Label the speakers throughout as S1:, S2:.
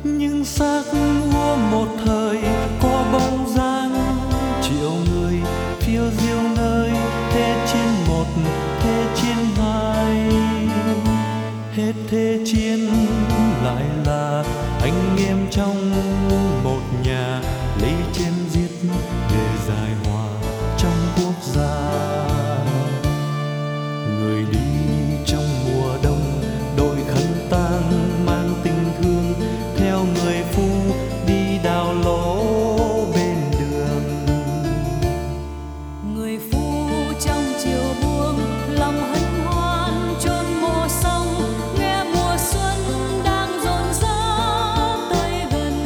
S1: nhưng xác úa một thời có bóng dáng triệu người phiêu diêu nơi thế chiến một, thế chiến hai, hết thế chiến lại là anh em trong một nhà lấy chém giết để giải hòa trong quốc gia. Người đi trong mùa đông đội khăn tang mang tình thương theo người phu đi đào lỗ bên đường.
S2: Người phu trong chiều buông lòng hân hoan chôn mộ sông, nghe mùa xuân đang rộn rã tới gần.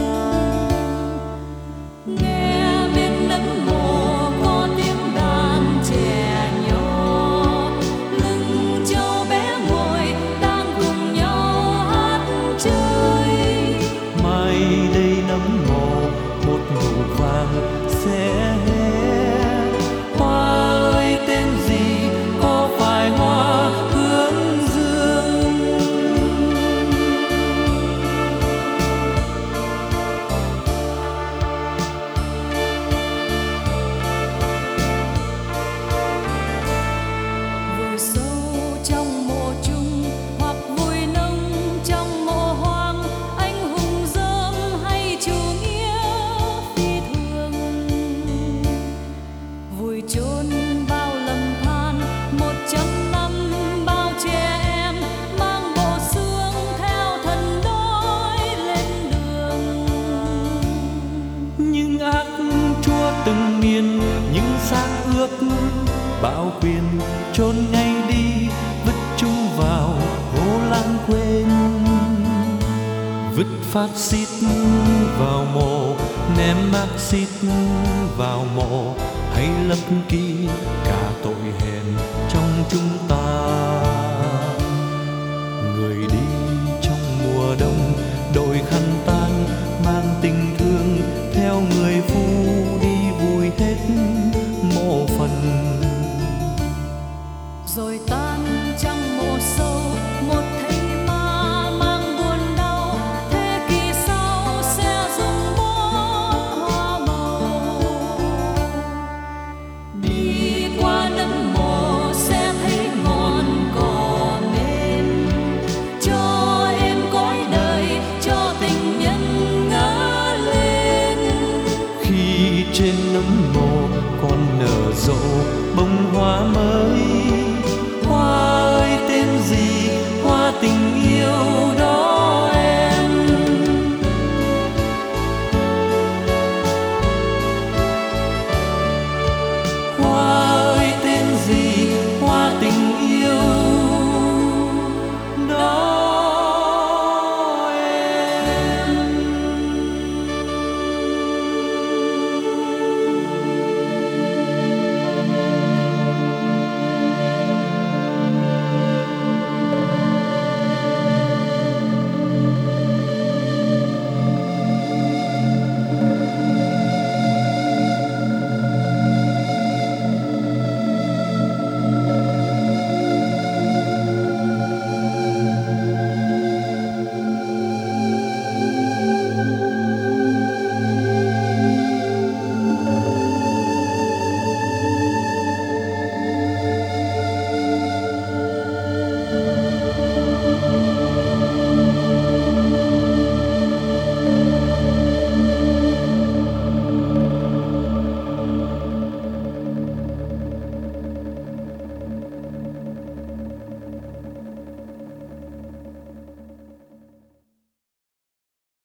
S2: Nghe bên nấm mộ có tiếng đàn trẻ nhỏ, lưng châu bé ngồi đang cùng nhau hát chơi.
S1: Mai đây nấm mồ một nụ vàng sẽ hé, hoa ơi tên gì có phải hoa hướng dương.
S2: Vùi sâu trong mộ chung hoặc vùi nông trong mộ hoang, anh hùng dơm hay chủ nghĩa phi thường. Vùi chôn bao lầm than 100 năm, bao trẻ em mang bộ xương theo thần đói lên đường.
S1: Nhưng ác chúa từng miền, những xác ước bạo quyền chôn ngay đi, vứt chúng vào hố lãng quên. Vứt phát xít vào mộ, ném Marxist vào mộ, hay lấp ký cả tội hèn trong chúng ta. Người đi trong mùa đông đội khăn tang mang tình thương theo người phu đi vùi hết mộ phần.
S2: Rồi tan trong mộ sâu một thây ma mang buồn đau, thế kỷ sau sẽ dùng bó hoa màu. Đi qua nấm mộ sẽ thấy ngọn cỏ mềm, cho em cõi đời, cho tình nhân ngỡ lên.
S1: Khi trên nấm mồ còn nở rộ bông hoa mới,